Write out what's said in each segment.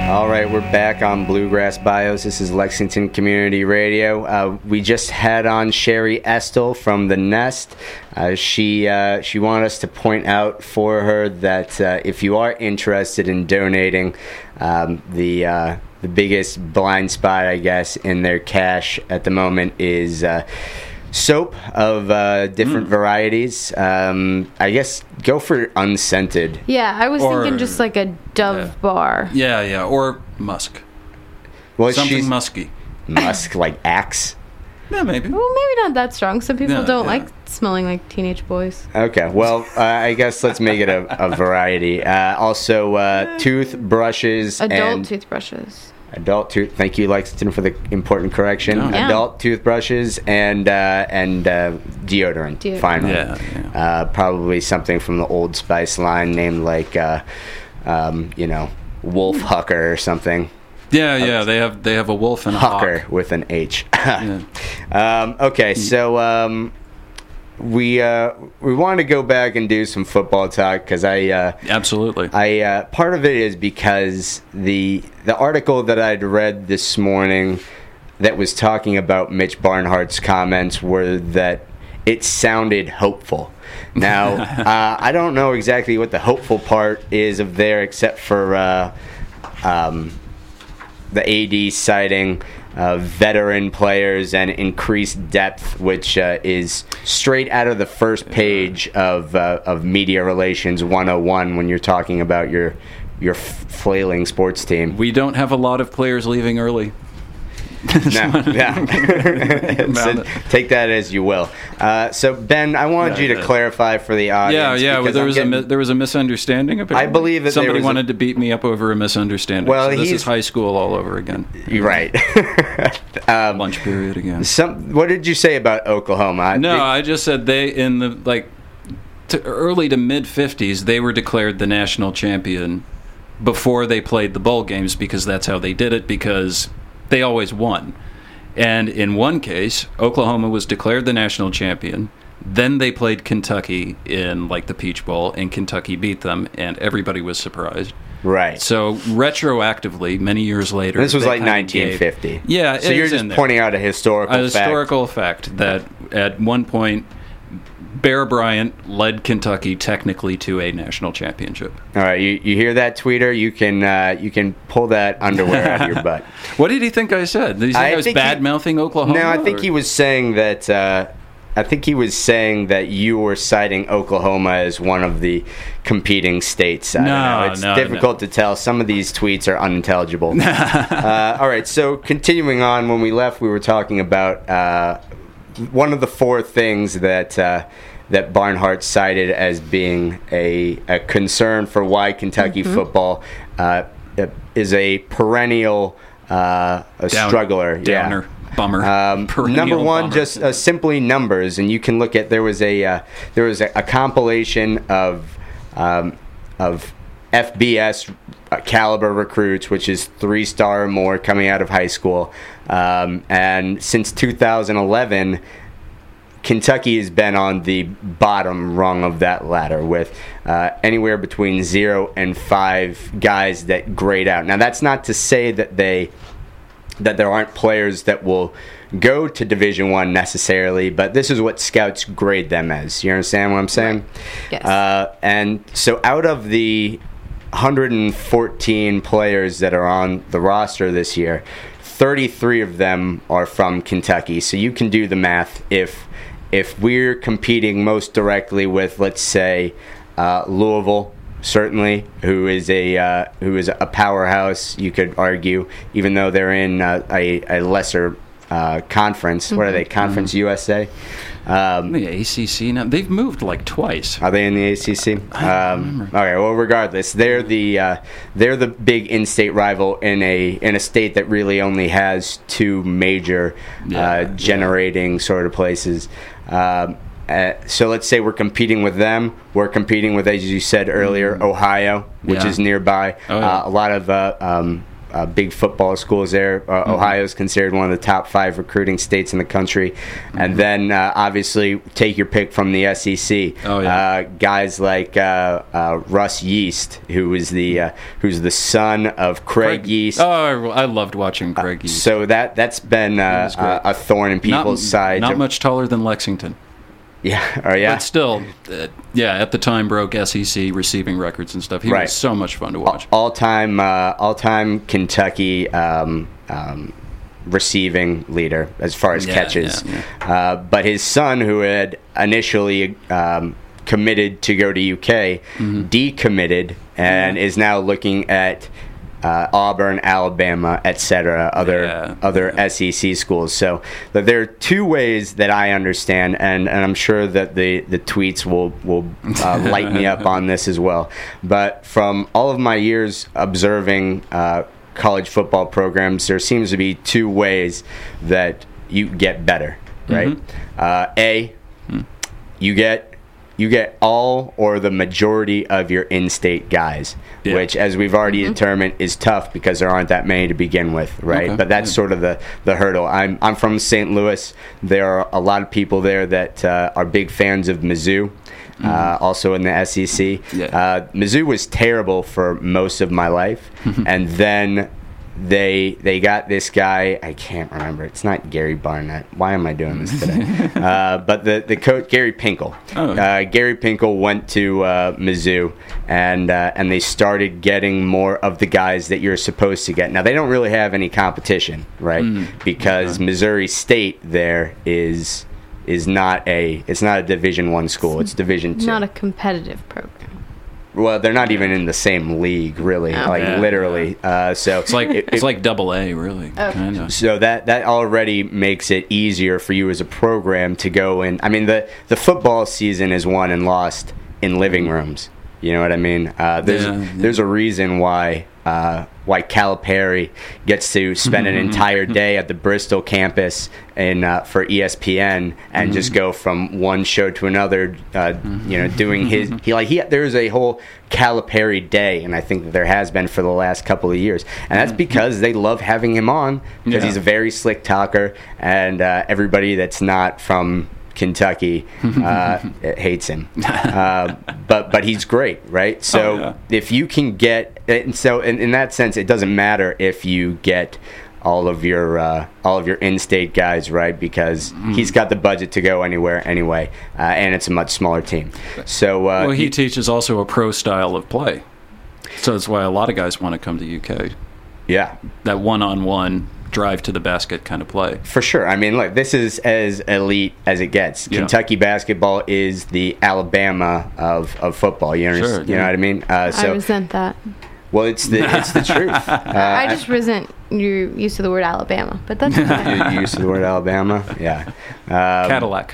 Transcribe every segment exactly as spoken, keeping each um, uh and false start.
All right, we're back on Bluegrass Bios. This is Lexington Community Radio. Uh, we just had on Sherry Estel from The Nest. Uh, she uh, she wanted us to point out for her that uh, if you are interested in donating, um, the uh, the biggest blind spot, I guess, in their cash at the moment is uh, soap of uh, different mm. varieties. Um, I guess go for unscented. Yeah, I was or, thinking just like a Dove yeah. bar. Yeah, yeah, or musk. Well, something she's, musky. Musk, like Axe. Yeah, maybe. Well, maybe not that strong. Some people No, don't yeah. like smelling like teenage boys. Okay, well, uh, I guess let's make it a, a variety. Uh, also, uh, toothbrushes Adult and toothbrushes. adult tooth. Thank you, Lexington, for the important correction. No. Yeah. Adult toothbrushes and uh, and uh, deodorant. Deodorant. Finally, Yeah, yeah. Uh, probably something from the Old Spice line, named like uh, um, you know, Wolf Hucker or something. Yeah, yeah, they have they have a wolf and a Hucker hawk. with an H. Yeah. um, okay, so um, we uh, we wanted to go back and do some football talk because I uh, Absolutely. I uh, part of it is because the the article that I'd read this morning that was talking about Mitch Barnhart's comments were that it sounded hopeful. Now uh, I don't know exactly what the hopeful part is of there, except for uh, um, the A D citing uh, veteran players and increased depth, which uh, is straight out of the first page of uh, of Media Relations one oh one when you're talking about your your flailing sports team. We don't have a lot of players leaving early. No, yeah. So take that as you will. Uh, so Ben, I wanted Yeah, you to yeah. clarify for the Yeah, audience. yeah. because There I'm was getting- a mi- there was a misunderstanding. Apparently. I believe that there somebody was a- wanted to beat me up over a misunderstanding. Well, so this he's- is high school all over again. You're right. um, Lunch period again. some. What did you say about Oklahoma? No, Did- I just said they in the like to early to mid fifties they were declared the national champion before they played the bowl games because that's how they did it because they always won. And in one case, Oklahoma was declared the national champion. Then they played Kentucky in like the Peach Bowl, and Kentucky beat them, and everybody was surprised. Right. So retroactively, many years later, This was they like kinda nineteen fifty. gave- yeah, So it you're is just in there. pointing out a historical a fact. historical fact that at one point Bear Bryant led Kentucky technically to a national championship. All right, you, you hear that, tweeter? You can uh, you can pull that underwear out of your butt. What did he think I said? Did he think I, I was think he- bad mouthing Oklahoma? No, I think or- he was saying that. Uh, I think he was saying that you were citing Oklahoma as one of the competing states. I No, don't know. It's no, difficult no. to tell. Some of these tweets are unintelligible. uh, all right, so continuing on, when we left, we were talking about uh, one of the four things that uh, that Barnhart cited as being a, a concern for why Kentucky Mm-hmm. football uh, is a perennial uh, a Down- struggler. downer. Yeah. Bummer. Um, Perennial number one, bummer. just uh, simply numbers, and you can look at there was a uh, there was a, a compilation of um, of F B S caliber recruits, which is three star or more coming out of high school, um, and since two thousand eleven. Kentucky has been on the bottom rung of that ladder with uh, anywhere between zero and five guys that grade out. Now, that's not to say that they that there aren't players that will go to Division One necessarily, but this is what scouts grade them as. You understand what I'm saying? Yes. Uh, and so, out of the one hundred fourteen players that are on the roster this year, thirty-three of them are from Kentucky. So you can do the math. If if we're competing most directly with, let's say, uh, Louisville, certainly, who is a uh, who is a powerhouse, you could argue, even though they're in uh, a, a lesser uh, conference. Mm-hmm. What are they? Conference mm-hmm. U S A. Um, the A C C now they've moved like twice. Are they in the A C C? I don't Um, remember. okay. Well, regardless, they're the uh, they're the big in-state rival in a in a state that really only has two major Yeah, uh, generating yeah. sort of places. Um, uh, so let's say we're competing with them. We're competing with, as you said earlier, Ohio, which Yeah. is nearby. Oh, yeah. uh, a lot of uh, um, uh, big football schools there. Uh, Mm-hmm. Ohio is considered one of the top five recruiting states in the country. Mm-hmm. And then uh, obviously take your pick from the S E C. Oh, yeah. Uh, guys like uh, uh, Russ Yeast, who was the uh, who's the son of Craig, Yeast. Oh, I loved watching Craig Yeast. So that that's been uh, was great. uh, a thorn in people's not, side. Not much taller than Lexington. Yeah. Oh yeah. But still, uh, yeah, at the time broke S E C receiving records and stuff. He Right. was so much fun to watch. All time, uh, all time Kentucky um, um, receiving leader as far as Yeah, catches. yeah, Uh, but his son, who had initially um, committed to go to U K, Mm-hmm. decommitted and is now looking at uh, Auburn, Alabama, et cetera, other Yeah, other yeah. S E C schools. So but there are two ways that I understand, and, and I'm sure that the, the tweets will will uh, light me up on this as well. But from all of my years observing uh, college football programs, there seems to be two ways that you get better. Right? Mm-hmm. Uh, A, you get you get all or the majority of your in-state guys, Yeah. which, as we've already determined, is tough because there aren't that many to begin with, right? Okay. But that's Yeah. sort of the, the hurdle. I'm I'm from Saint Louis. There are a lot of people there that uh, are big fans of Mizzou, uh, also in the S E C. Yeah. Uh, Mizzou was terrible for most of my life, and then they they got this guy. I can't remember. It's not Gary Barnett. Why am I doing this today? uh, but the the coach Gary Pinkel. Oh. Uh, Gary Pinkel went to uh, Mizzou, and uh, and they started getting more of the guys that you're supposed to get. Now they don't really have any competition, right? Because Missouri State there is is not a it's not a Division One school. It's Division Two. Not a competitive program. Well, they're not even in the same league, really. Oh. Like Yeah. literally. Uh, so It's like it- it's like double A, really. Okay. Kind of. So that that already makes it easier for you as a program to go in. I mean, the the football season is won and lost in living rooms. You know what I mean? Uh, there's Yeah, yeah. there's a reason why uh, why Calipari gets to spend an entire day at the Bristol campus in uh, for E S P N and just go from one show to another. Uh, you know, doing his he like he there's a whole Calipari day, and I think that there has been for the last couple of years, and that's because they love having him on because Yeah. he's a very slick talker, and uh, everybody that's not from Kentucky uh, hates him, uh, but but he's great, right? So Oh, yeah. if you can get, and so in, in that sense, it doesn't matter if you get all of your uh, all of your in-state guys, right? Because Mm-hmm. he's got the budget to go anywhere anyway, uh, and it's a much smaller team. So uh, Well, he you- teaches also a pro style of play, so that's why a lot of guys want to come to U K. yeah. That one-on-one drive to the basket kind of play. For sure. I mean, look, this is as elite as it gets. Yeah. Kentucky basketball is the Alabama of, of football. You understand? Sure, You know yeah. what I mean? Uh, I so, resent that. well, it's the it's the truth. Uh, I just resent your use of the word Alabama, but that's okay. you used the word Alabama. Yeah. Um, Cadillac.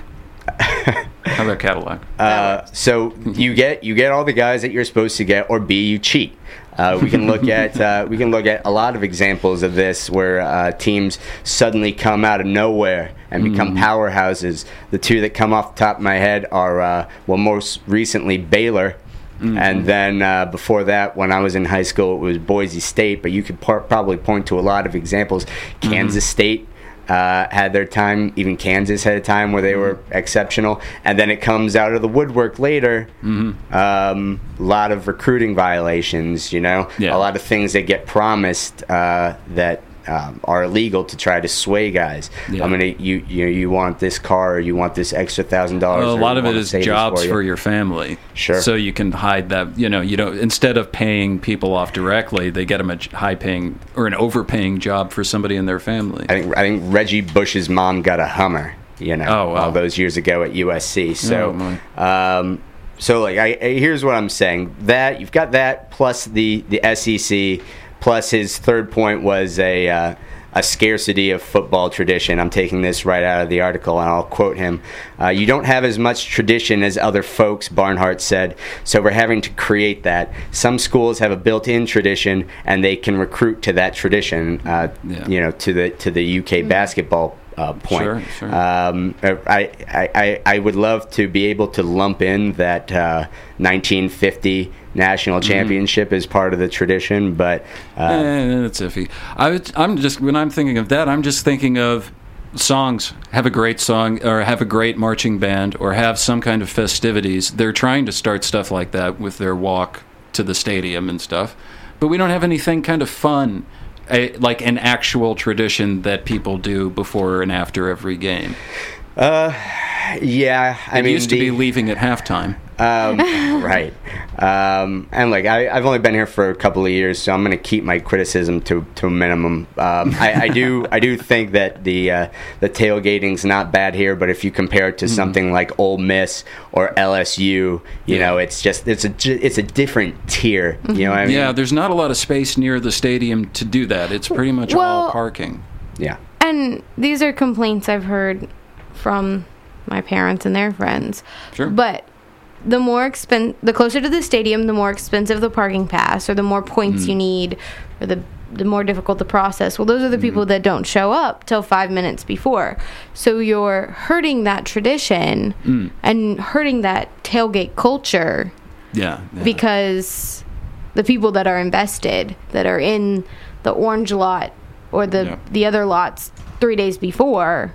How about Cadillac? Uh, so you get you get all the guys that you're supposed to get, or B, you cheat. Uh, we can look at uh, we can look at a lot of examples of this where uh, teams suddenly come out of nowhere and become powerhouses. The two that come off the top of my head are uh, well, most recently Baylor, and then uh, before that, when I was in high school, it was Boise State. But you could par- probably point to a lot of examples. Kansas State. Uh, had their time, even Kansas had a time where they were exceptional, and then it comes out of the woodwork later. Mm-hmm. Um, a lot of recruiting violations, you know, Yeah. a lot of things that get promised uh, that um, are illegal to try to sway guys. Yeah. I'm gonna you you you want this car, or you want this extra thousand dollars. Well, a lot of it is jobs for, for you. your family. Sure. So you can hide that. You know, you don't. Instead of paying people off directly, they get them a high-paying or an overpaying job for somebody in their family. I think I think Reggie Bush's mom got a Hummer, you know, Oh, wow. all those years ago at U S C. So, Oh, um, so like, I, I here's what I'm saying: that you've got that plus the the S E C, plus his third point was a. Uh, a scarcity of football tradition. I'm taking this right out of the article, and I'll quote him. Uh, you don't have as much tradition as other folks, Barnhart said, so we're having to create that. Some schools have a built-in tradition, and they can recruit to that tradition, uh, Yeah. you know, to the to the U K basketball uh, point. Sure, sure. Um, I, I, I, I would love to be able to lump in that uh, nineteen fifty national championship as part of the tradition, but uh, Eh, it's iffy. I, was- I'm just when I'm thinking of that, I'm just thinking of songs. Have a great song, or have a great marching band, or have some kind of festivities. They're trying to start stuff like that with their walk to the stadium and stuff, but we don't have anything kind of fun, a, like an actual tradition that people do before and after every game. uh, yeah, I It mean, used to the- be leaving at halftime. Um, right. Um, and like I, I've only been here for a couple of years, so I'm going to keep my criticism to, to a minimum. Um, I, I do I do think that the uh, the tailgating's not bad here, but if you compare it to something like Ole Miss or L S U, you Yeah. know, it's just it's a ju- it's a different tier. You know what I mean? Yeah, there's not a lot of space near the stadium to do that. It's pretty much all Well- parking. Yeah. And these are complaints I've heard from my parents and their friends. Sure. But the more expen- the closer to the stadium, the more expensive the parking pass, or the more points you need, or the the more difficult the process. Well, those are the people that don't show up till five minutes before. So you're hurting that tradition and hurting that tailgate culture Yeah. yeah. because the people that are invested, that are in the orange lot or the Yeah. the other lots three days before,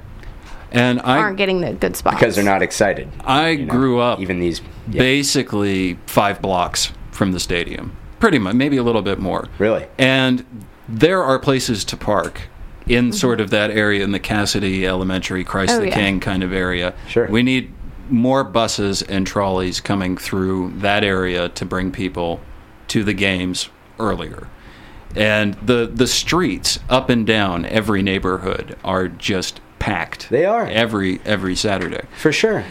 and I aren't getting the good spots. Because they're not excited. I you know, grew up even these. Yeah. basically five blocks from the stadium, pretty much, maybe a little bit more. Really? And there are places to park in sort of that area, in the Cassidy Elementary, Christ Oh, the yeah. King kind of area. Sure. We need more buses and trolleys coming through that area to bring people to the games earlier. And the the streets up and down every neighborhood are just packed. They are. every every Saturday. For sure.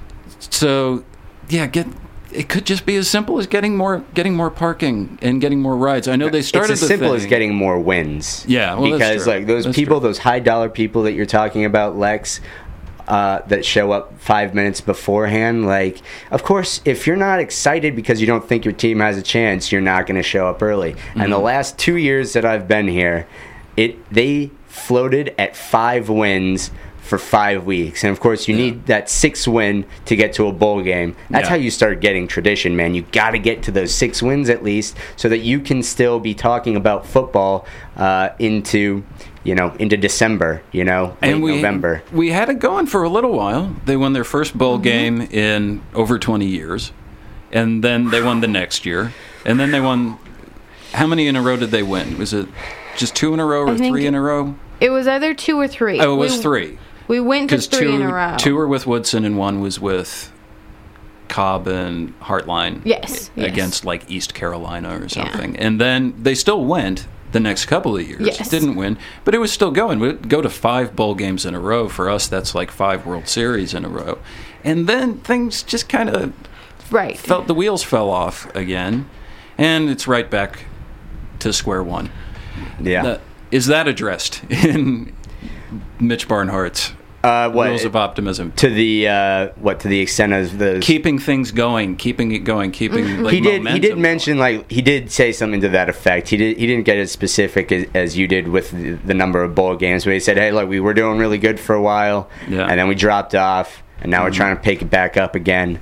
So, yeah, get it could just be as simple as getting more getting more parking and getting more rides. I know they started It's as the simple as thing- getting more wins. Yeah, well, that's because true. like those That's people, true. those high dollar people that you're talking about, Lex, uh, that show up five minutes beforehand. Like, of course, if you're not excited because you don't think your team has a chance, you're not going to show up early. And Mm-hmm. the last two years that I've been here, it they floated at five wins for five weeks. And of course, you Yeah. need that six win to get to a bowl game. That's Yeah. how you start getting tradition, man. You got to get to those six wins at least so that you can still be talking about football uh, into, you know, into December, you know, late and we, November. We had it going for a little while. They won their first bowl Mm-hmm. game in over twenty years. And then they won the next year. And then they won. How many in a row did they win? Was it just two in a row or I think three in a row? It was either two or three. Oh, it was we, three. We went to Because three two, in a row. two were with Woodson and one was with Cobb and Heartline. Yes, yes. Against like East Carolina or something. And then they still went the next couple of years. Yes. Didn't win, but it was still going. We'd go to five bowl games in a row. For us, that's like five World Series in a row. And then things just kind of Right. felt, the wheels fell off again. And it's right back to square one. Yeah. Uh, is that addressed in Mitch Barnhart's uh, what, Rules of Optimism? to the uh, what to the extent of the Keeping things going, keeping it going, keeping like he did. He momentum did mention like he did say something to that effect. He did. He didn't get as specific as, as you did with the, the number of bowl games. But he said, "Hey, look, we were doing really good for a while, Yeah. and then we dropped off, and now we're trying to pick it back up again."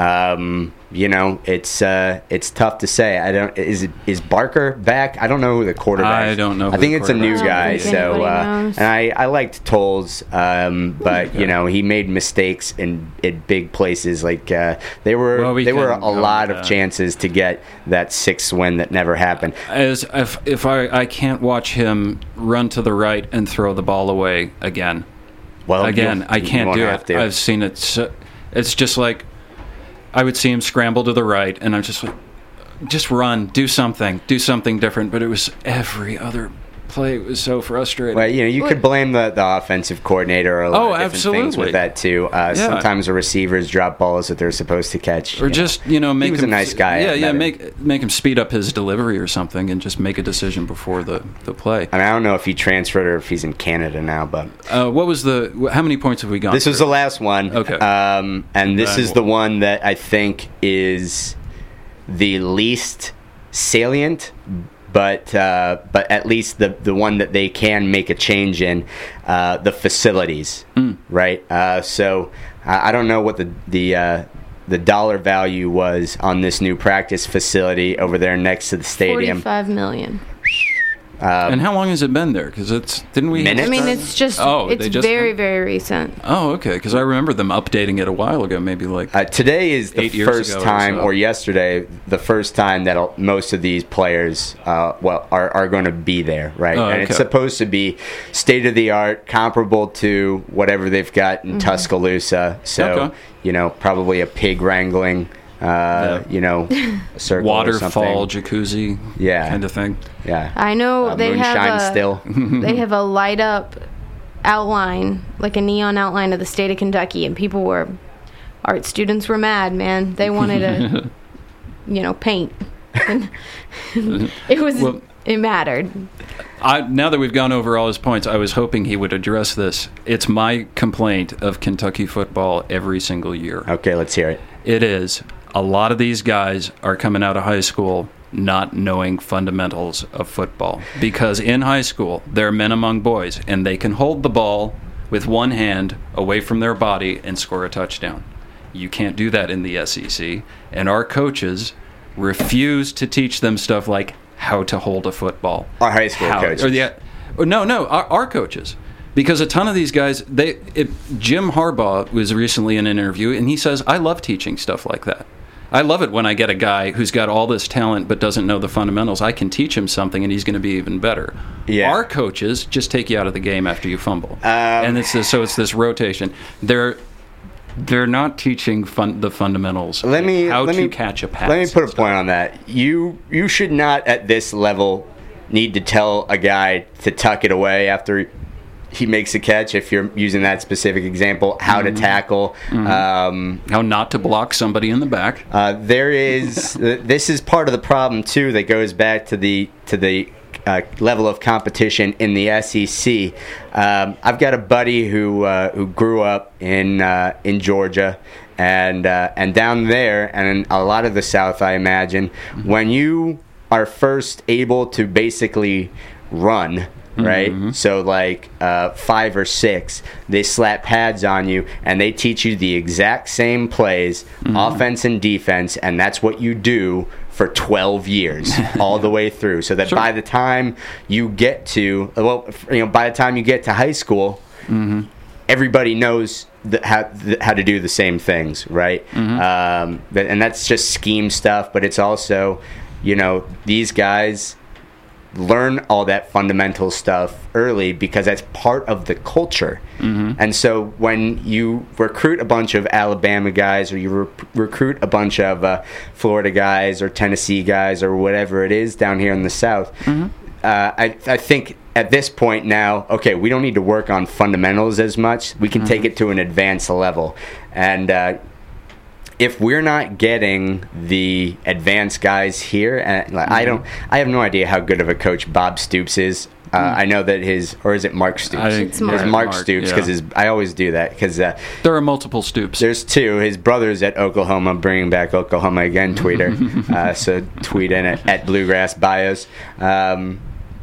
Um, you know, it's uh, it's tough to say. I don't. Is it is Barker back? I don't know who the quarterback. I don't know I who think the it's a new quarterback guy. is. I don't So, think uh, anybody knows. and I I liked Tolles, um, but Okay. you know he made mistakes in in big places. Like uh, they were Well, we they were can a go lot with of that. chances to get that sixth win that never happened. As if if I I can't watch him run to the right and throw the ball away again. Well, Again, you'll- I you can't won't do have it. to. I've seen it. So, it's just like I would see him scramble to the right, and I'm just like, just run, do something, do something different. But it was every other play. It was so frustrating. Well, you know, you could blame the, the offensive coordinator or a lot Oh, of different things absolutely. with that too. Uh, Yeah. Sometimes the receivers drop balls that they're supposed to catch. Or you know. just you know make was him a nice guy. Yeah, I yeah. met him. Make make him speed up his delivery or something, and just make a decision before the the play. I mean, I don't know if he transferred or if he's in Canada now, but Uh, what was the? wh- How many points have we got? this was the last one. Okay. Um, and this then is the one that I think is the least salient, but uh, but at least the the one that they can make a change in, uh, the facilities, mm. right? Uh, so I, I don't know what the the uh, the dollar value was on this new practice facility over there next to the stadium. Forty-five million. Um, and how long has it been there? Because it's didn't we? Minutes? I mean, it's just oh, it's they just very very recent. Oh, okay. Because I remember them updating it a while ago, maybe like uh, today is the eight years first ago or time, so. or yesterday, the first time that all- most of these players, uh, well, are are going to be there, right? Oh, and okay. it's supposed to be state of the art, comparable to whatever they've got in Mm-hmm. Tuscaloosa. So Okay. you know, probably a pig wrangling. Uh, Yeah. You know, a circle waterfall, or something. jacuzzi, Yeah. kind of thing. Yeah, I know uh, they moonshine have a still. they have a light up outline, like a neon outline of the state of Kentucky, and people were art students were mad, man. They wanted to, you know, paint. And it was Well- it mattered. I, now that we've gone over all his points, I was hoping he would address this. It's my complaint of Kentucky football every single year. Okay, let's hear it. It is. A lot of these guys are coming out of high school not knowing fundamentals of football. Because in high school, they're men among boys, and they can hold the ball with one hand away from their body and score a touchdown. You can't do that in the S E C. And our coaches refuse to teach them stuff like how to hold a football. Our high school How- coaches. Or the, or no, no, our, our coaches. Because a ton of these guys, they it, Jim Harbaugh was recently in an interview, and he says, I love teaching stuff like that. I love it when I get a guy who's got all this talent but doesn't know the fundamentals. I can teach him something, and he's going to be even better. Yeah. Our coaches just take you out of the game after you fumble. Um, and it's this, so it's this rotation. They're they're not teaching fun, the fundamentals. Let me how let to me, catch a pass. Let me put a and stuff. point on that. You you should not at this level need to tell a guy to tuck it away after he makes a catch. If you're using that specific example, how Mm-hmm. to tackle. Um, How not to block somebody in the back. uh, there is this is part of the problem too that goes back to the to the uh, level of competition in the S E C. Um, I've got a buddy who uh, who grew up in uh, in Georgia. And uh, and down there, and in a lot of the South, I imagine, Mm-hmm. when you are first able to basically run, right? Mm-hmm. So like uh, five or six, they slap pads on you, and they teach you the exact same plays, Mm-hmm. offense and defense, and that's what you do for twelve years, all the way through. So that Sure. by the time you get to, well, you know, by the time you get to high school, Mm-hmm. everybody knows the, how the, how to do the same things, right? Mm-hmm. Um, but, and that's just scheme stuff. But it's also, you know, these guys learn all that fundamental stuff early because that's part of the culture. Mm-hmm. And so when you recruit a bunch of Alabama guys, or you re- recruit a bunch of uh, Florida guys or Tennessee guys or whatever it is down here in the South, Mm-hmm. uh, I, I think at this point now, okay, we don't need to work on fundamentals as much. We can take it to an advanced level. And uh, if we're not getting the advanced guys here, and like, I don't, I have no idea how good of a coach Bob Stoops is. Uh, I know that his, or is it Mark Stoops? I think It's Mark. It's Mark Mark, Stoops yeah. because his. I always do that because uh, There are multiple Stoops. there's two. His brother's at Oklahoma, bringing back Oklahoma again. Tweeter, uh, so tweet in at, at Bluegrass Bios. Um,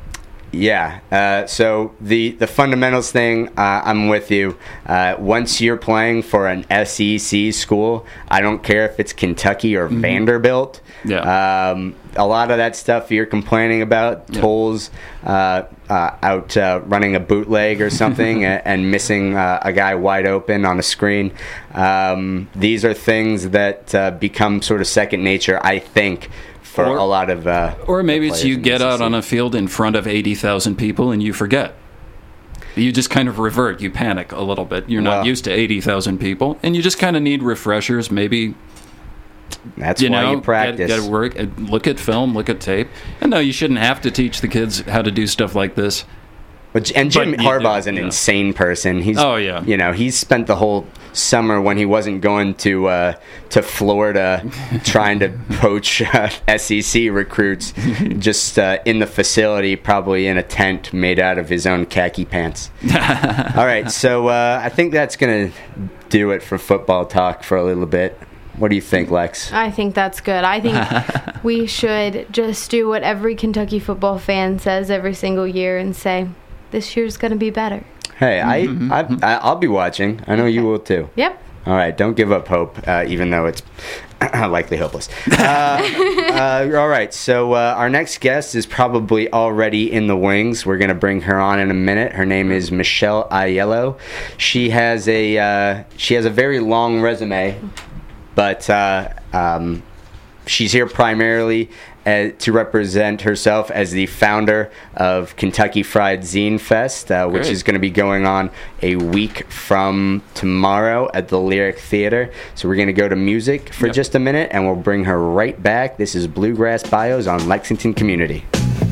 Yeah. Uh, so the the fundamentals thing, uh, I'm with you. Uh, once you're playing for an S E C school, I don't care if it's Kentucky or Vanderbilt. Yeah. Um, a lot of that stuff you're complaining about, Yeah. Tolles uh, uh, out uh, running a bootleg or something and, and missing uh, a guy wide open on a screen. Um, these are things that uh, become sort of second nature, I think, for Or- a lot of uh, Or maybe it's players you in the get S E out C. on a field in front of eighty thousand people and you forget. You just kind of revert. You panic a little bit. You're not Well- used to eighty thousand people, and you just kind of need refreshers. Maybe That's you why know, you practice. Get, get work. uh, Look at film. Look at tape. And no, you shouldn't have to teach the kids how to do stuff like this. But, and Jim But you Harbaugh do, is an yeah. insane person. He's, Oh, yeah. you know, he's spent the whole summer when he wasn't going to uh, to Florida, trying to poach uh, S E C recruits, just uh, in the facility, probably in a tent made out of his own khaki pants. All right, so uh, I think that's gonna do it for football talk for a little bit. What do you think, Lex? I think that's good. I think we should just do what every Kentucky football fan says every single year and say, this year's going to be better. Hey, I, I, I'll be watching. I know you will too. Yep. All right, don't give up hope, uh, even though it's likely hopeless. Uh, uh, all right, so uh, our next guest is probably already in the wings. We're going to bring her on in a minute. Her name is Michelle Aiello. She has a uh, she has a very long resume, but uh, um, she's here primarily Uh, to represent herself as the founder of Kentucky Fried Zine Fest, uh, which Great. is going to be going on a week from tomorrow at the Lyric Theater. So we're going to go to music for Yep. just a minute, and we'll bring her right back. This is Bluegrass Bios on Lexington Community.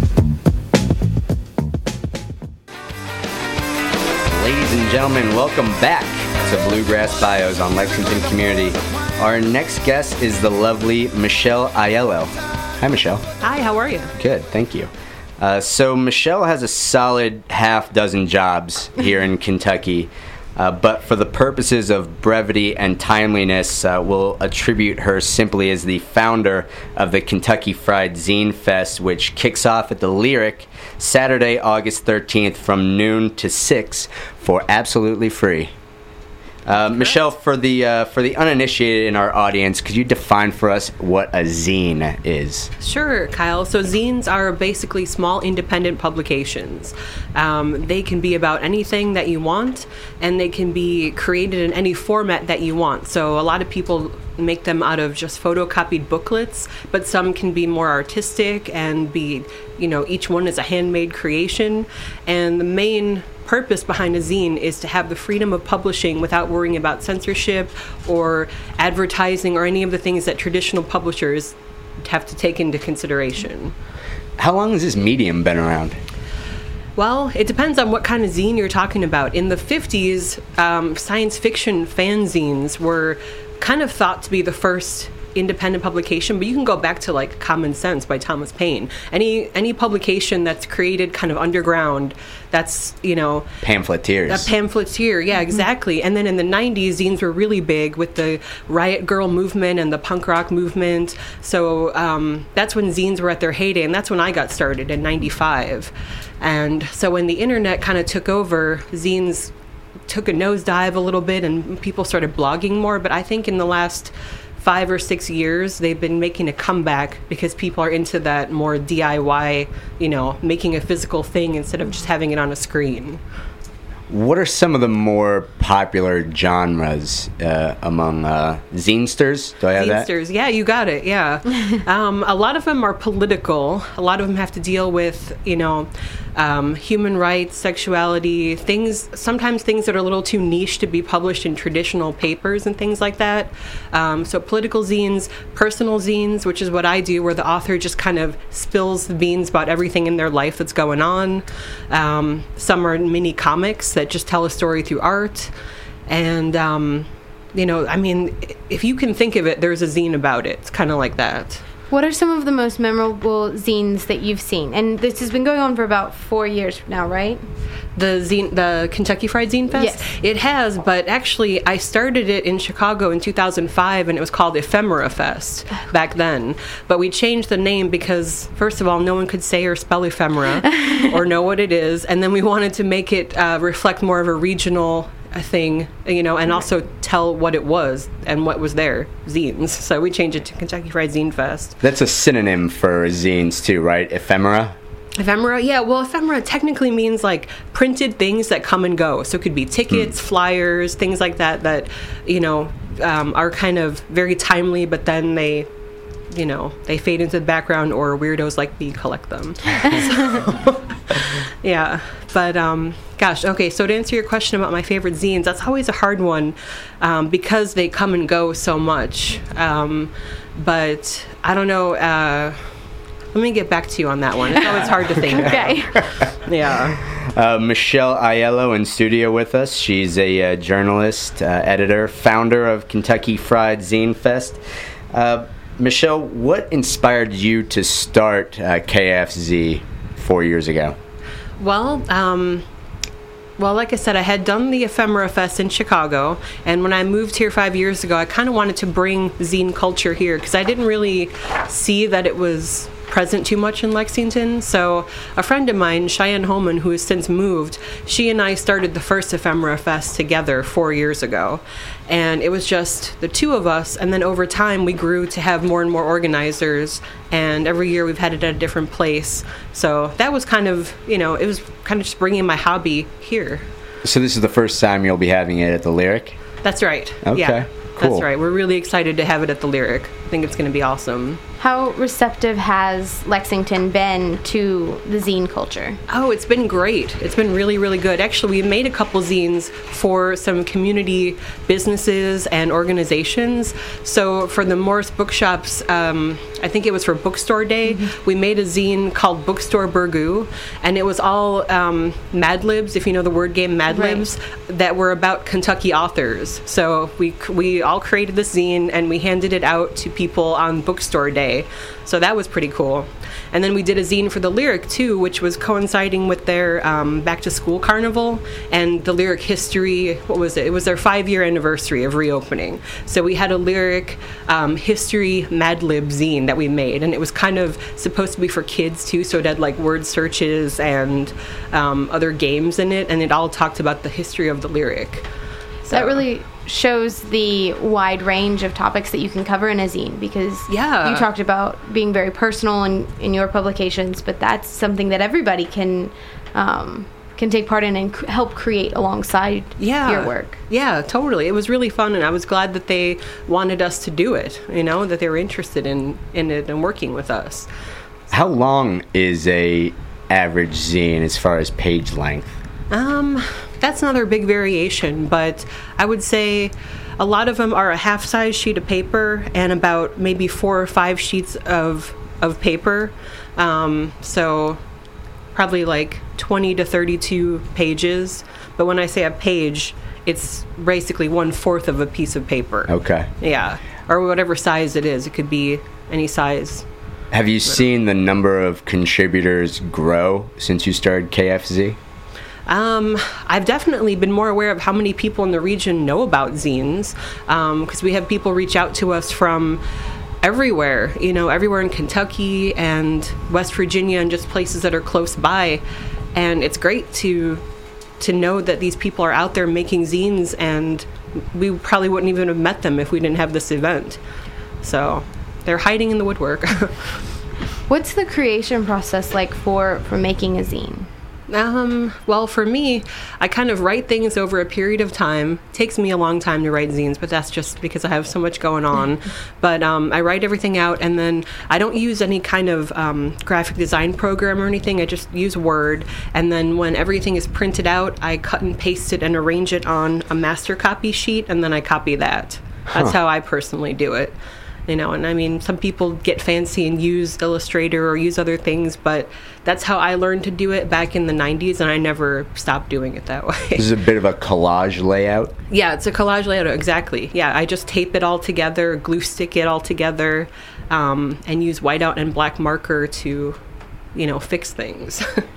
Ladies and gentlemen, welcome back to Bluegrass Bios on Lexington Community. Our next guest is the lovely Michelle Aiello. Hi, Michelle. Hi, how are you? Good, thank you. Uh, so Michelle has a solid half dozen jobs here in Kentucky, uh, but for the purposes of brevity and timeliness, uh, we'll attribute her simply as the founder of the Kentucky Fried Zine Fest, which kicks off at the Lyric Saturday, August thirteenth from noon to six for absolutely free. Uh, Michelle, for the uh, for the uninitiated in our audience, could you define for us what a zine is? Sure, Kyle. So zines are basically small independent publications. Um, they can be about anything that you want, and they can be created in any format that you want. So a lot of people make them out of just photocopied booklets, but some can be more artistic and be, you know, each one is a handmade creation. And the main purpose behind a zine is to have the freedom of publishing without worrying about censorship or advertising or any of the things that traditional publishers have to take into consideration. How long has this medium been around? Well, it depends on what kind of zine you're talking about. In the fifties, um, science fiction fanzines were kind of thought to be the first independent publication, but you can go back to like Common Sense by Thomas Paine. Any any publication that's created kind of underground, that's, you know, Pamphleteers. A pamphleteer, yeah, exactly. And then in the nineties, zines were really big with the Riot Girl movement and the punk rock movement. So um, that's when zines were at their heyday, and that's when I got started in ninety-five. And so when the internet kind of took over, zines took a nosedive a little bit and people started blogging more. But I think in the last five or six years, they've been making a comeback because people are into that more D I Y, you know, making a physical thing instead of just having it on a screen. What are some of the more popular genres uh, among uh, zinesters? Do I have that? Zinesters, yeah, you got it, yeah. um, a lot of them are political. A lot of them have to deal with, you know, um, human rights, sexuality, things, sometimes things that are a little too niche to be published in traditional papers and things like that. Um, so political zines, personal zines, which is what I do, where the author just kind of spills the beans about everything in their life that's going on. Um, some are mini comics that just tell a story through art. And, um, you know, I mean, if you can think of it, there's a zine about it. It's kind of like that. What are some of the most memorable zines that you've seen? And this has been going on for about four years now, right? The zine, the Kentucky Fried Zine Fest? Yes. It has, but actually I started it in Chicago in two thousand five, and it was called Ephemera Fest back then. But we changed the name because, first of all, no one could say or spell ephemera or know what it is. And then we wanted to make it uh, reflect more of a regional thing, you know, and also tell what it was and what was there, zines. So we changed it to Kentucky Fried Zine Fest. That's a synonym for zines too, right? Ephemera? Ephemera, yeah. Well, ephemera technically means like printed things that come and go. So it could be tickets, mm. flyers, things like that that, you know, um, are kind of very timely, but then they, you know, they fade into the background, or weirdos like me collect them. So, yeah. But, um, gosh, okay, so to answer your question about my favorite zines, that's always a hard one um, because they come and go so much. Um, but I don't know. Uh, let me get back to you on that one. It's always hard to think Okay. about. Yeah. Uh, Michelle Aiello in studio with us. She's a uh, journalist, uh, editor, founder of Kentucky Fried Zine Fest. Uh, Michelle, what inspired you to start uh, K F Z four years ago? Well, um, Well, like I said, I had done the Ephemera Fest in Chicago, and when I moved here five years ago, I kind of wanted to bring zine culture here because I didn't really see that it was present too much in Lexington. So a friend of mine, Cheyenne Holman, who has since moved, she and I started the first Ephemera Fest together four years ago. And it was just the two of us, and then over time we grew to have more and more organizers, and every year we've had it at a different place. So that was kind of, you know, it was kind of just bringing my hobby here. So this is the first time you'll be having it at the Lyric? That's right. Okay, yeah, cool. That's right. We're really excited to have it at the Lyric. I think it's going to be awesome. How receptive has Lexington been to the zine culture? Oh, it's been great. It's been really, really good. Actually, we made a couple zines for some community businesses and organizations. So for the Morris Bookshops, um, I think it was for Bookstore Day, mm-hmm. we made a zine called Bookstore Burgoo, and it was all um, Mad Libs, if you know the word game Mad Libs, right. that were about Kentucky authors. So we we all created this zine, and we handed it out to people on Bookstore Day. So that was pretty cool. And then we did a zine for the Lyric too, which was coinciding with their um, back to school carnival and the Lyric history. What was it? It was their five year anniversary of reopening. So we had a Lyric um, history Mad Lib zine that we made, and it was kind of supposed to be for kids too. So it had like word searches and um, other games in it, and it all talked about the history of the Lyric. So. That really shows the wide range of topics that you can cover in a zine, because yeah. you talked about being very personal in, in your publications, but that's something that everybody can um, can take part in and c- help create alongside yeah. your work. Yeah, totally. It was really fun, and I was glad that they wanted us to do it, you know, that they were interested in, in it and working with us. How long is a average zine as far as page length? Um, that's another big variation, but I would say a lot of them are a half-size sheet of paper and about maybe four or five sheets of of paper. Um, so probably like twenty to thirty-two pages. But when I say a page, it's basically one-fourth of a piece of paper. Okay. Yeah, or whatever size it is. It could be any size. Have you seen the number of contributors grow since you started K F Z? Um, I've definitely been more aware of how many people in the region know about zines, because um, we have people reach out to us from everywhere, you know, everywhere in Kentucky and West Virginia and just places that are close by. And it's great to to know that these people are out there making zines, and we probably wouldn't even have met them if we didn't have this event. So they're hiding in the woodwork. What's the creation process like for, for making a zine? Um, well, for me, I kind of write things over a period of time. It takes me a long time to write zines, but that's just because I have so much going on. But um, I write everything out, and then I don't use any kind of um, graphic design program or anything. I just use Word, and then when everything is printed out, I cut and paste it and arrange it on a master copy sheet, and then I copy that. That's Huh. how I personally do it. You know, and I mean, some people get fancy and use Illustrator or use other things, but that's how I learned to do it back in the nineties, and I never stopped doing it that way. This is a bit of a collage layout. Yeah, it's a collage layout, exactly. Yeah, I just tape it all together, glue stick it all together, um, and use whiteout and black marker to, you know, fix things.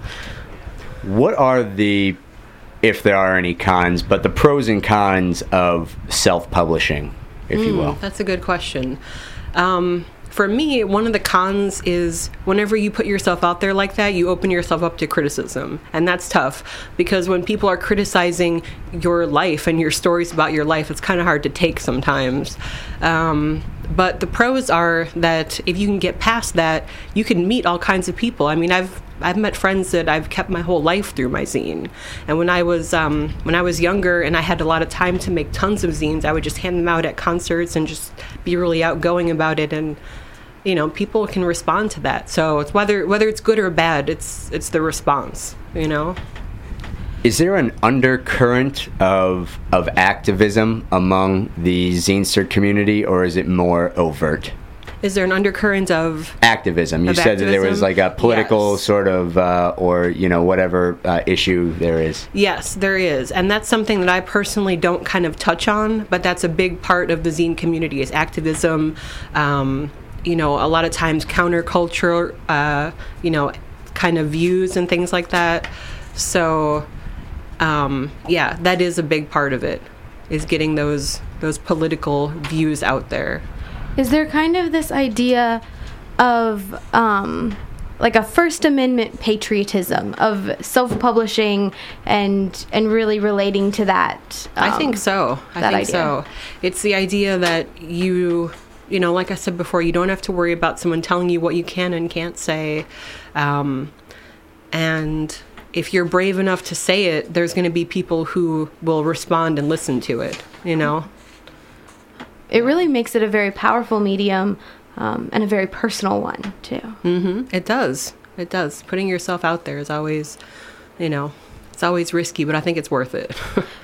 What are the, if there are any cons, but the pros and cons of self-publishing, if you will? Mm, that's a good question. Um, for me, one of the cons is whenever you put yourself out there like that, you open yourself up to criticism. And that's tough, because when people are criticizing your life and your stories about your life, it's kind of hard to take sometimes. Um, but the pros are that if you can get past that, you can meet all kinds of people. I mean, I've I've met friends that I've kept my whole life through my zine. And when I was um, when I was younger and I had a lot of time to make tons of zines, I would just hand them out at concerts and just be really outgoing about it. And you know, people can respond to that. So it's whether whether it's good or bad, it's it's the response. You know. Is there an undercurrent of of activism among the Zinester community, or is it more overt? Is there an undercurrent of activism? You of said that there was activism? like a political Yes. sort of, uh, or you know, whatever uh, issue there is. Yes, there is. And that's something that I personally don't kind of touch on, but that's a big part of the zine community is activism, um, you know, a lot of times counterculture, uh, you know, kind of views and things like that. So um, yeah, that is a big part of it, is getting those those political views out there. Is there kind of this idea of um, like a First Amendment patriotism of self-publishing and and really relating to that? Um, I think so. I think idea. so. It's the idea that you, you know, like I said before, you don't have to worry about someone telling you what you can and can't say. Um, and if you're brave enough to say it, there's going to be people who will respond and listen to it, you know? It really makes it a very powerful medium um, and a very personal one, too. Mm-hmm. It does. It does. Putting yourself out there is always, you know, it's always risky, but I think it's worth it.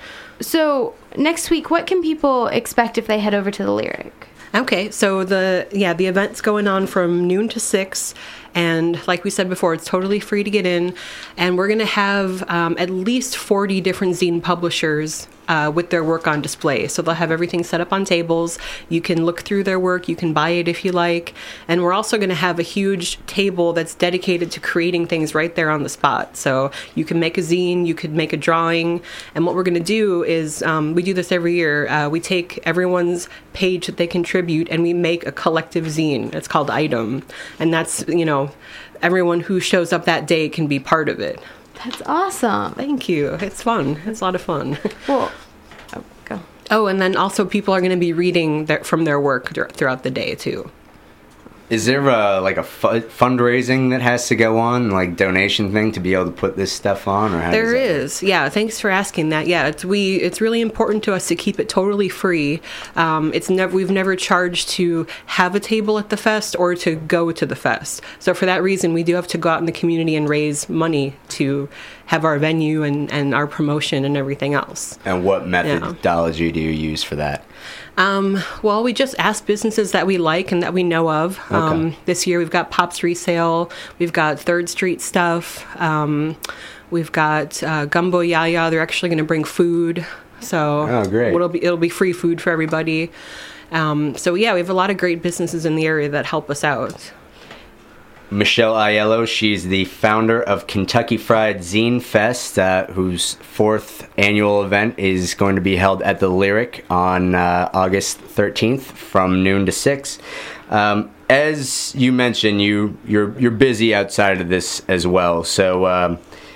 So next week, what can people expect if they head over to the Lyric? Okay, so the yeah the event's going on from noon to six, and like we said before, it's totally free to get in, and we're gonna have um, at least forty different zine publishers uh, with their work on display. So they'll have everything set up on tables. You can look through their work. You can buy it if you like, and we're also gonna have a huge table that's dedicated to creating things right there on the spot. So you can make a zine, you could make a drawing, and what we're gonna do is um, we do this every year. Uh, we take everyone's page that they contribute, and we make a collective zine. It's called Item, and that's, you know, everyone who shows up that day can be part of it. That's awesome. Thank you. It's fun. It's a lot of fun. Well, oh, go. Oh, and then also people are going to be reading their, from their work dur- throughout the day too. Is there a, like a fu- fundraising that has to go on, like donation thing to be able to put this stuff on? Or how There does that work? is, yeah. Thanks for asking that. Yeah, it's we. It's really important to us to keep it totally free. Um, it's never we've never charged to have a table at the fest or to go to the fest. So for that reason, we do have to go out in the community and raise money to have our venue and, and our promotion and everything else. And what methodology do you use for that? Um, well, we just ask businesses that we like and that we know of. Okay. Um, this year we've got Pops Resale, we've got Third Street Stuff, um, we've got uh, Gumbo Yaya. They're actually going to bring food, so Oh, great. it'll be it'll be free food for everybody. Um, so yeah, we have a lot of great businesses in the area that help us out. Michelle Aiello, she's the founder of Kentucky Fried Zine Fest, uh, whose fourth annual event is going to be held at the Lyric on uh, August thirteenth from noon to six. Um, as you mentioned, you, you're, you're busy outside of this as well. So um,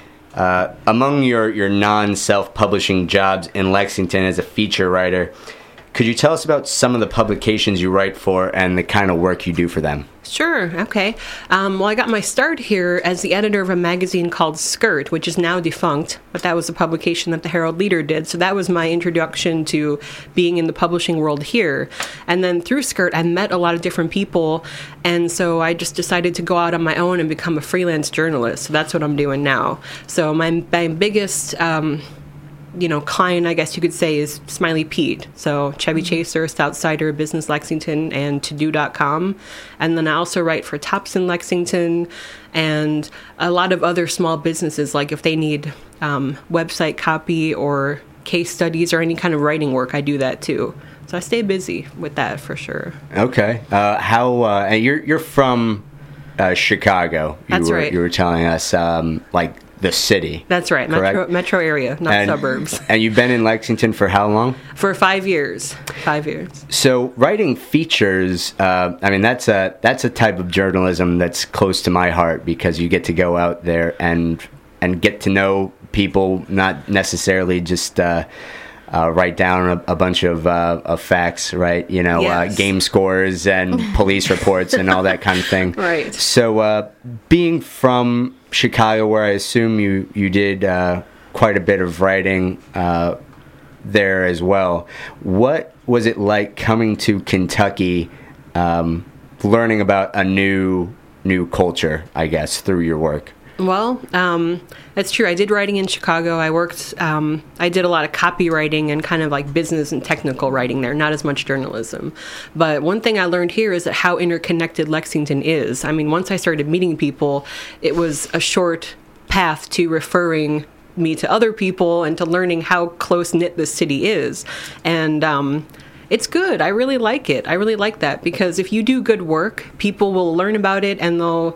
uh, among your, your non-self-publishing jobs in Lexington as a feature writer, could you tell us about some of the publications you write for and the kind of work you do for them? Sure, okay. Um, well, I got my start here as the editor of a magazine called Skirt, which is now defunct, but that was a publication that the Herald Leader did. So that was my introduction to being in the publishing world here. And then through Skirt, I met a lot of different people, and so I just decided to go out on my own and become a freelance journalist. So that's what I'm doing now. So my, my biggest... Um, you know, client, I guess you could say, is Smiley Pete. So Chevy Chaser, Southsider, Business Lexington, and To Do dot com. And then I also write for Tops in Lexington and a lot of other small businesses, like if they need um, website copy or case studies or any kind of writing work, I do that too. So I stay busy with that for sure. Okay. Uh, how, uh, and you're, you're from uh, Chicago. You That's were, right. You were telling us, um, like, the city. That's right, correct? metro, metro area, not and, suburbs. And you've been in Lexington for how long? For five years. Five years. So writing features, uh, I mean, that's a that's a type of journalism that's close to my heart because you get to go out there and and get to know people, not necessarily just uh, uh, write down a, a bunch of, uh, of facts, right? You know, Yes. uh, game scores and police reports and all that kind of thing. Right. So uh, being from Chicago, where I assume you, you did uh, quite a bit of writing uh, there as well, what was it like coming to Kentucky, um, learning about a new new culture, I guess, through your work? Well, um, that's true. I did writing in Chicago. I worked, um, I did a lot of copywriting and kind of like business and technical writing there, not as much journalism. But one thing I learned here is that how interconnected Lexington is. I mean, once I started meeting people, it was a short path to referring me to other people and to learning how close-knit this city is. And, um, it's good. I really like it. I really like that because if you do good work, people will learn about it and they'll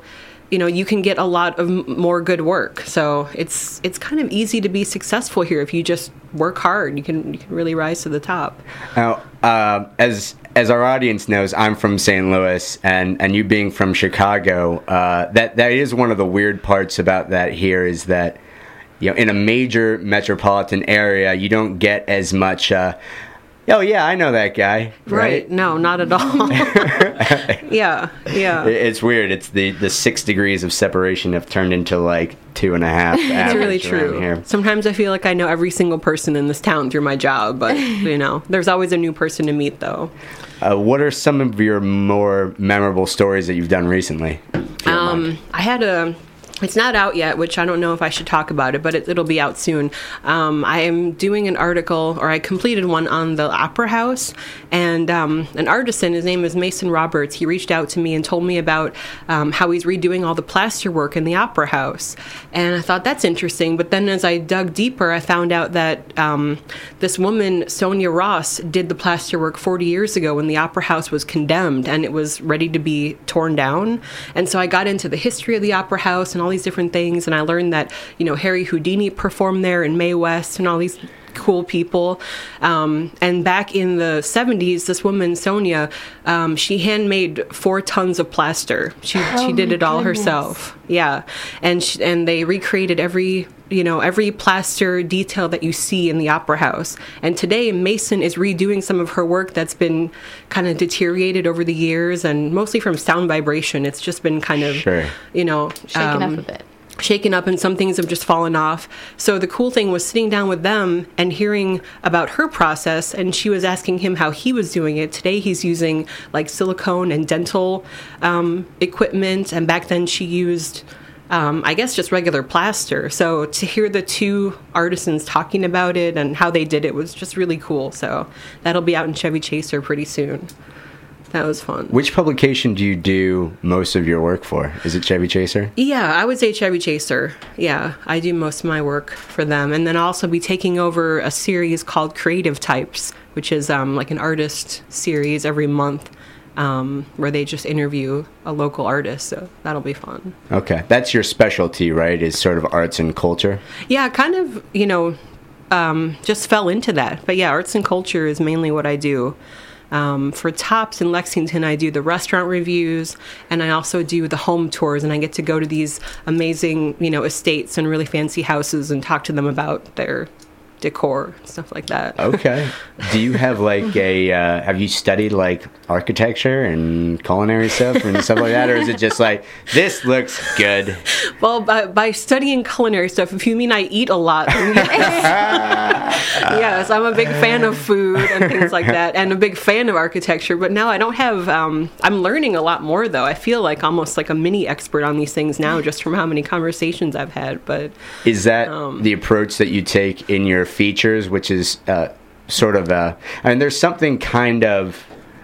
you know, you can get a lot of m- more good work. So it's it's kind of easy to be successful here if you just work hard. You can you can really rise to the top. Now, uh, as as our audience knows, I'm from Saint Louis, and, and you being from Chicago, uh, that that is one of the weird parts about that here is that, you know, in a major metropolitan area, you don't get as much. Uh, oh yeah, I know that guy. Right? Right. No, not at all. yeah. Yeah. It's weird. It's the, the six degrees of separation have turned into like two and a half. It's really average around true. here. Sometimes I feel like I know every single person in this town through my job, but you know, there's always a new person to meet, though. Uh, what are some of your more memorable stories that you've done recently? if you don't mind? Um, I had a. It's not out yet, which I don't know if I should talk about it, but it, it'll be out soon. Um, I am doing an article, or I completed one on the Opera House, and um, an artisan, his name is Mason Roberts, he reached out to me and told me about um, how he's redoing all the plaster work in the Opera House. And I thought, that's interesting, but then as I dug deeper, I found out that um, this woman, Sonia Ross, did the plaster work forty years ago when the Opera House was condemned and it was ready to be torn down. And so I got into the history of the Opera House and all these different things, and I learned that, you know, Harry Houdini performed there, and Mae West, and all these cool people. Um, and back in the seventies, this woman, Sonia, um, she handmade four tons of plaster. She Oh she did my it all goodness. herself. Yeah, and she, and they recreated every you know every plaster detail that you see in the Opera House. And today, Mason is redoing some of her work that's been kind of deteriorated over the years, and mostly from sound vibration. It's just been kind of Sure. you know Shaken um, up a bit. shaken up, and some things have just fallen off. So the cool thing was sitting down with them and hearing about her process, and she was asking him how he was doing it. Today he's using like silicone and dental um, equipment, and back then she used um, I guess just regular plaster. So to hear the two artisans talking about it and how they did it was just really cool. So that'll be out in Chevy Chaser pretty soon. That was fun. Which publication do you do most of your work for? Is it Chevy Chaser? Yeah, I would say Chevy Chaser. Yeah, I do most of my work for them. And then I'll also be taking over a series called Creative Types, which is um, like an artist series every month um, where they just interview a local artist. So that'll be fun. Okay. That's your specialty, right? Is sort of arts and culture? Yeah, kind of, you know, um, just fell into that. But yeah, arts and culture is mainly what I do. Um, for Tops in Lexington, I do the restaurant reviews, and I also do the home tours, and I get to go to these amazing, you know, estates and really fancy houses and talk to them about their decor, stuff like that. Okay. Do you have like a, uh, have you studied like architecture and culinary stuff and stuff like that? Or is it just like, this looks good? Well, by, by studying culinary stuff, if you mean I eat a lot, then yes. Yes, I'm a big fan of food and things like that, and a big fan of architecture. But now I don't have, um, I'm learning a lot more, though. I feel like almost like a mini expert on these things now, just from how many conversations I've had. But Is that Um, the approach that you take in your features, which is uh, sort of a, I mean, there's something kind of,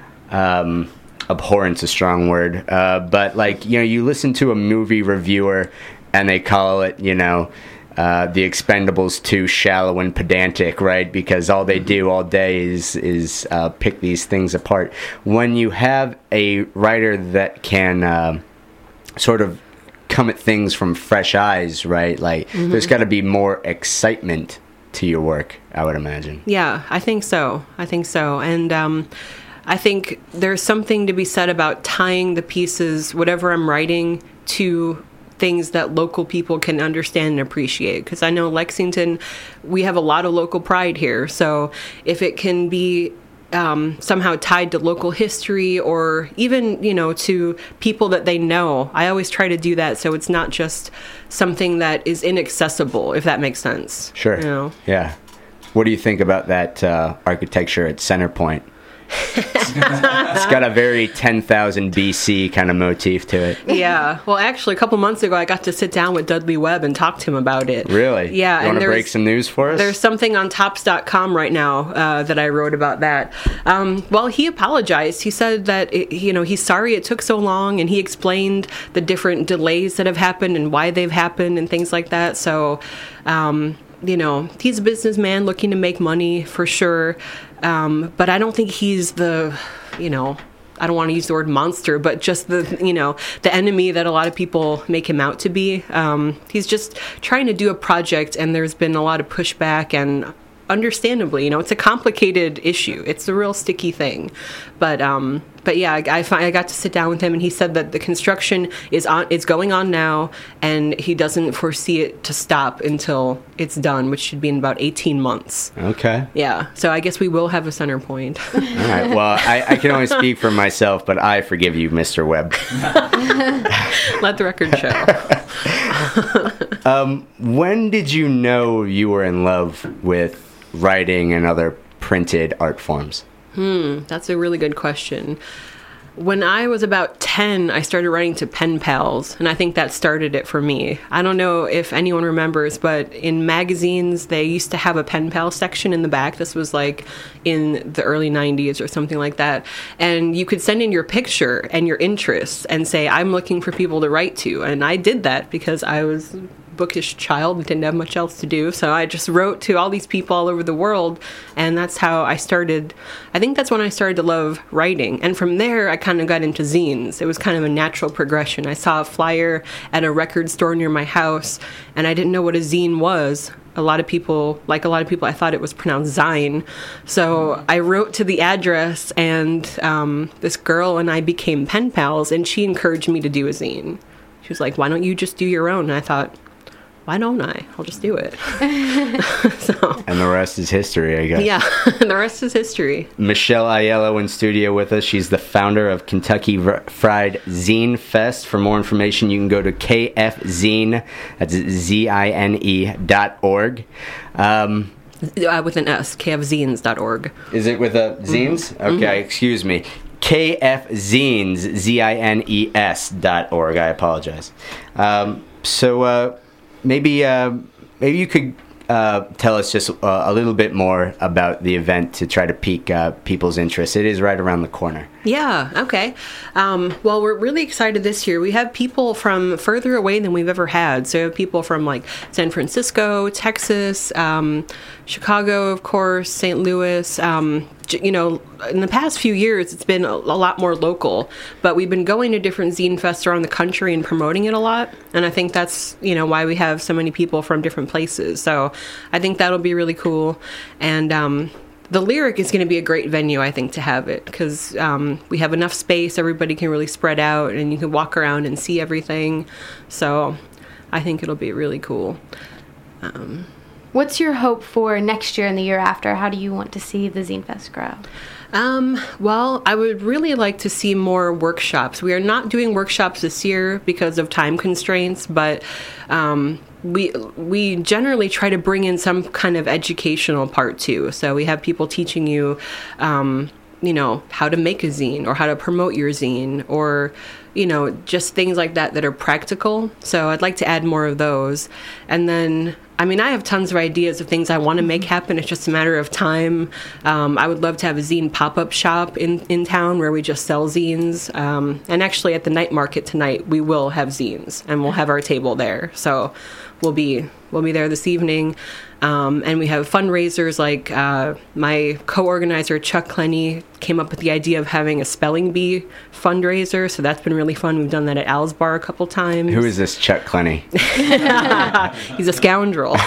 um, abhorrent's a strong word, uh, but like, you know, you listen to a movie reviewer and they call it, you know, uh, The Expendables two shallow and pedantic, right? Because all they do all day is is uh, pick these things apart. When you have a writer that can uh, sort of come at things from fresh eyes, right? Like, Mm-hmm. there's got to be more excitement to your work, I would imagine. yeah, I think so. I think so. And um, I think there's something to be said about tying the pieces, whatever I'm writing, to things that local people can understand and appreciate. Because I know Lexington, we have a lot of local pride here. So if it can be um, somehow tied to local history, or even, you know, to people that they know, I always try to do that so it's not just something that is inaccessible, if that makes sense. Sure. You know? Yeah. What do you think about that uh, architecture at Center Point? It's got a very ten thousand B C kind of motif to it. Yeah. Well, actually, a couple months ago, I got to sit down with Dudley Webb and talk to him about it. Really? Yeah. You want to there's- break some news for us? There's something on tops dot com right now uh, that I wrote about that. Um, well, he apologized. He said that, it, you know, he's sorry it took so long, and he explained the different delays that have happened and why they've happened and things like that. So, um, you know, he's a businessman looking to make money for sure. Um, but I don't think he's the, you know, I don't want to use the word monster, but just the, you know, the enemy that a lot of people make him out to be. Um, he's just trying to do a project, and there's been a lot of pushback, and understandably, you know, it's a complicated issue. It's a real sticky thing. But, um, but yeah, I, I, fi- I got to sit down with him, and he said that the construction is on, it's going on now, and he doesn't foresee it to stop until it's done, which should be in about eighteen months. Okay. Yeah. So I guess we will have a center point. All right. Well, I, I can only speak for myself, but I forgive you, Mister Webb. Let the record show. um, when did you know you were in love with writing and other printed art forms? Hmm, that's a really good question. When I was about ten, I started writing to pen pals, and I think that started it for me. I don't know if anyone remembers, but in magazines, they used to have a pen pal section in the back. This was like in the early nineties or something like that. And you could send in your picture and your interests and say, I'm looking for people to write to. And I did that because I was a bookish child and didn't have much else to do. So I just wrote to all these people all over the world, and that's how I started. I think that's when I started to love writing. And from there, I kind of got into zines. It was kind of a natural progression. I saw a flyer at a record store near my house, and I didn't know what a zine was. A lot of people, like a lot of people, I thought it was pronounced Zine. So I wrote to the address, and um, this girl and I became pen pals, and she encouraged me to do a zine. She was like, why don't you just do your own? And I thought, why don't I? I'll just do it. So, and the rest is history, I guess. yeah, the rest is history. Michelle Aiello in studio with us. She's the founder of Kentucky Fried Zine Fest. For more information, you can go to K F Zine, that's Z I N E dot org. Um, uh, with an S, K F zines dot org. Is it with a zines? Mm-hmm. Okay, mm-hmm. Excuse me. K F Zines, Z I N E S dot org. I apologize. Um, so, uh, Maybe uh, maybe you could uh, tell us just uh, a little bit more about the event to try to pique uh, people's interest. It is right around the corner. Yeah, okay. Um, well, we're really excited this year. We have people from further away than we've ever had. So we have people from like San Francisco, Texas, um, Chicago, of course, Saint Louis. Um, you know, in the past few years, it's been a, a lot more local, but we've been going to different zine fests around the country and promoting it a lot. And I think that's, you know, why we have so many people from different places. So I think that'll be really cool. And, um, the Lyric is going to be a great venue, I think, to have it, because um, we have enough space. Everybody can really spread out, and you can walk around and see everything. So I think it'll be really cool. Um, What's your hope for next year and the year after? How do you want to see the Zine Fest grow? Um, well, I would really like to see more workshops. We are not doing workshops this year because of time constraints, but um, we we generally try to bring in some kind of educational part too. So we have people teaching you, um, you know, how to make a zine or how to promote your zine, or, you know, just things like that that are practical. So I'd like to add more of those. And then, I mean, I have tons of ideas of things I want to make happen. It's just a matter of time. Um, I would love to have a zine pop-up shop in, in town where we just sell zines. Um, and actually at the night market tonight, we will have zines, and we'll have our table there. So we'll be we'll be there this evening. Um, and we have fundraisers like uh, my co-organizer, Chuck Clenny, came up with the idea of having a spelling bee fundraiser. So that's been really fun. We've done that at Al's Bar a couple times. Who is this Chuck Clenny? He's a scoundrel.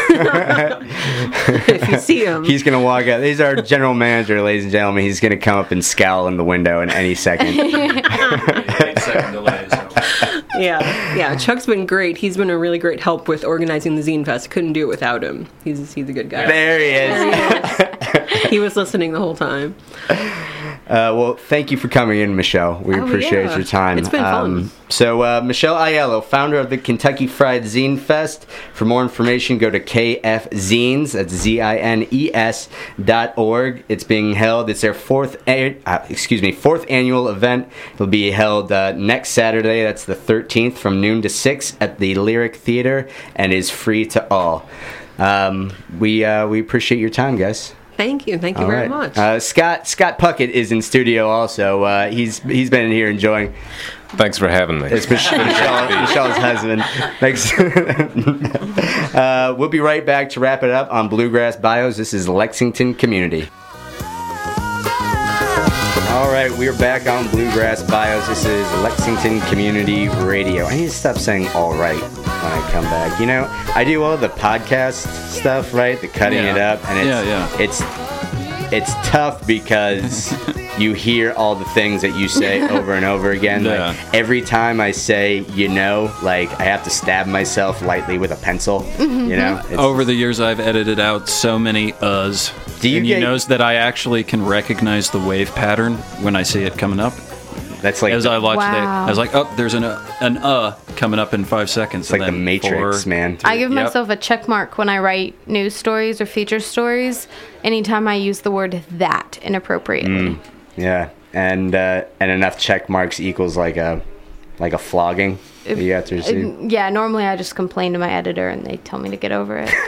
If you see him. He's going to walk out. He's our general manager, ladies and gentlemen. He's going to come up and scowl in the window in any second. Eight second delay, so. Yeah, yeah. Chuck's been great. He's been a really great help with organizing the Zine Fest. Couldn't do it without him. He's he's a good guy. There he is. There he is. He was listening the whole time. Uh, well, thank you for coming in, Michelle. We oh, appreciate yeah. your time. It's been um, fun. So, uh, Michelle Aiello, founder of the Kentucky Fried Zine Fest. For more information, go to K F Zines, that's Z I N E S dot org. It's being held, it's their fourth, uh, excuse me, fourth annual event. It'll be held uh, next Saturday, that's the thirteenth, from noon to six at the Lyric Theater, and is free to all. Um, we uh, we appreciate your time, guys. Thank you. Thank you All very right. much. Uh, Scott Scott Puckett is in studio also. Uh, he's he's been in here enjoying. Thanks for having me. It's Michelle, Michelle, Michelle's husband. Thanks. uh, we'll be right back to wrap it up on Bluegrass Bios. This is Lexington Community. All right, we're back on Bluegrass Bios. This is Lexington Community Radio. I need to stop saying all right when I come back. You know, I do all the podcast stuff, right? The cutting Yeah. it up, and it's Yeah, yeah. it's it's tough because you hear all the things that you say over and over again. Yeah. Like every time I say, you know, like I have to stab myself lightly with a pencil. You know, it's, Over the years, I've edited out so many uhs. Do you and get- you notice that I actually can recognize the wave pattern when I see it coming up? that's like As the, I watched it, Wow. I was like, oh, there's an uh, an uh coming up in five seconds. it's like and the then Matrix, four, man. I give Yep. myself a check mark when I write news stories or feature stories anytime I use the word that inappropriately. Yeah, and uh, and enough check marks equals like a like a flogging that you have to receive. Uh, Yeah, normally I just complain to my editor and they tell me to get over it.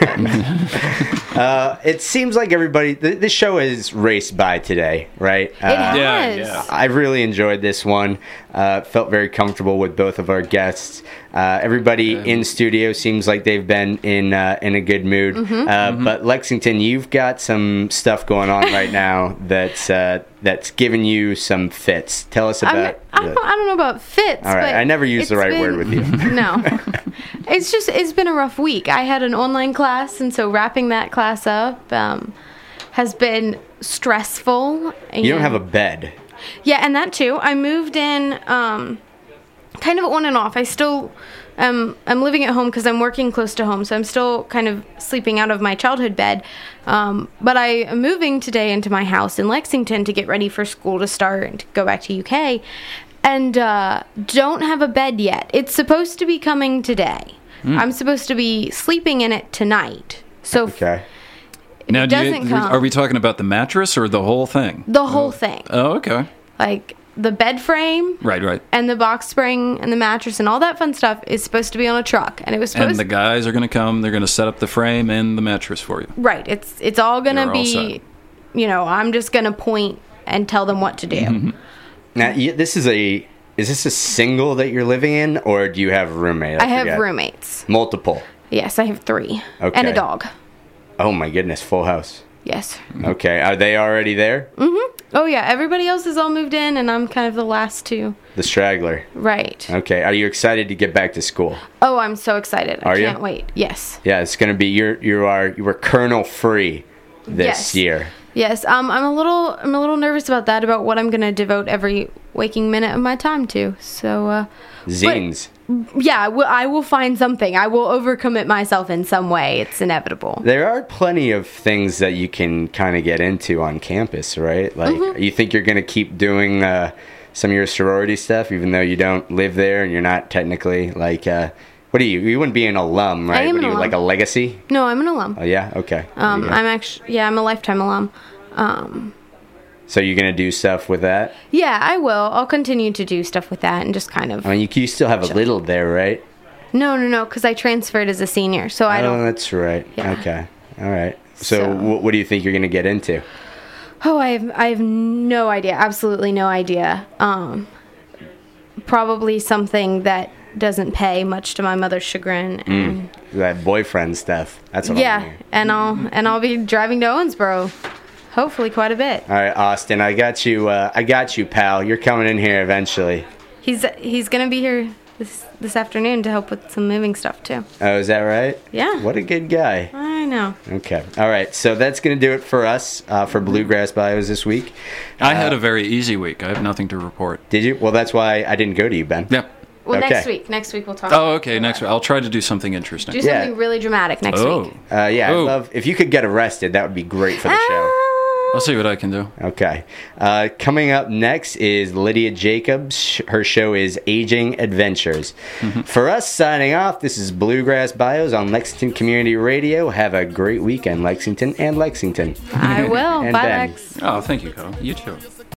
But Uh, it seems like everybody. Th- this show is raced by today, right? Uh, it has. yeah, yeah. I really enjoyed this one. Uh, felt very comfortable with both of our guests. Uh, everybody in studio seems like they've been in uh, in a good mood. Mm-hmm. Uh, But Lexington, you've got some stuff going on right now that's uh, that's giving you some fits. Tell us I'm, about. I, don't, I don't know about fits. All right, but I never use the it's right been- word with you. No. It's just, it's been a rough week. I had an online class, and so wrapping that class up um, has been stressful. You don't have a bed. Yeah, and that too. I moved in um, kind of on and off. I still um, I'm living at home because I'm working close to home, so I'm still kind of sleeping out of my childhood bed. Um, but I am moving today into my house in Lexington to get ready for school to start and to go back to U K, and uh, don't have a bed yet. It's supposed to be coming today. I'm supposed to be sleeping in it tonight. So if- Okay. if Now, it do you, doesn't come, are we talking about the mattress or the whole thing? the whole thing, Oh, okay. like the bed frame. Right, right. And the box spring and the mattress and all that fun stuff is supposed to be on a truck, and it was supposed. And the guys are going to come. They're going to set up the frame and the mattress for you. right. It's it's all gonna You're all be, set. you know, I'm just gonna point and tell them what to do. Now, you, this is a. Is this a single that you're living in, or do you have a roommate? I have forget. roommates. Multiple. Yes, I have three and Okay. a dog. Oh my goodness, full house. Yes. Okay, are they already there? Oh yeah, everybody else is all moved in, and I'm kind of the last two. The straggler. Right. Okay, are you excited to get back to school? Oh, I'm so excited. Are I you? can't wait. Yes. Yeah, it's gonna be you. You are you were Colonel Free this Yes. year. Yes. Um, I'm a little I'm a little nervous about that, about what I'm gonna devote every waking minute of my time to. So. uh Zines. Yeah, I will, I will find something. I will overcommit myself in some way. It's inevitable. There are plenty of things that you can kind of get into on campus, right? Like, Mm-hmm. you think you're gonna keep doing uh, some of your sorority stuff, even though you don't live there and you're not technically like. Uh, what are you? You wouldn't be an alum, right? am What an are you, alum. like a legacy? No, I'm an alum. Oh yeah, okay. Um, There you go. I'm actually, yeah, I'm a lifetime alum. Um, So you're gonna do stuff with that? yeah, I will. I'll continue to do stuff with that and just kind of. I mean, you, you still have a little there, right? No, no, no, because I transferred as a senior, so I Oh, don't. that's right. Yeah. Okay. All right. So, So- wh- what do you think you're going to get into? Oh, I have, I have no idea. Absolutely no idea. Um, probably something that doesn't pay, much to my mother's chagrin. And That boyfriend stuff. That's what I'm yeah, hearing. and I'll and I'll be driving to Owensboro, hopefully quite a bit. All right, Austin, I got you. Uh, I got you, pal. You're coming in here eventually. He's he's gonna be here this this afternoon to help with some moving stuff too. Oh, is that right? Yeah. What a good guy. I know. Okay. All right. So that's going to do it for us uh, for Bluegrass Bios this week. I had a very easy week. I have nothing to report. Did you? Well, that's why I didn't go to you, Ben. Yeah. Well, Okay. next week. Next week we'll talk. Oh, okay. Next week. I'll try to do something interesting. Do Yeah. something really dramatic next Oh. week. Uh, yeah, I'd Oh. love if you could get arrested. That would be great for the show. Ah. I'll see what I can do. Okay. Uh, coming up next is Lydia Jacobs. Her show is Aging Adventures. For us, signing off, this is Bluegrass Bios on Lexington Community Radio. Have a great weekend, Lexington and Lexington. I will. And Bye, Ben. Lex. Oh, thank you, Kyle. You too.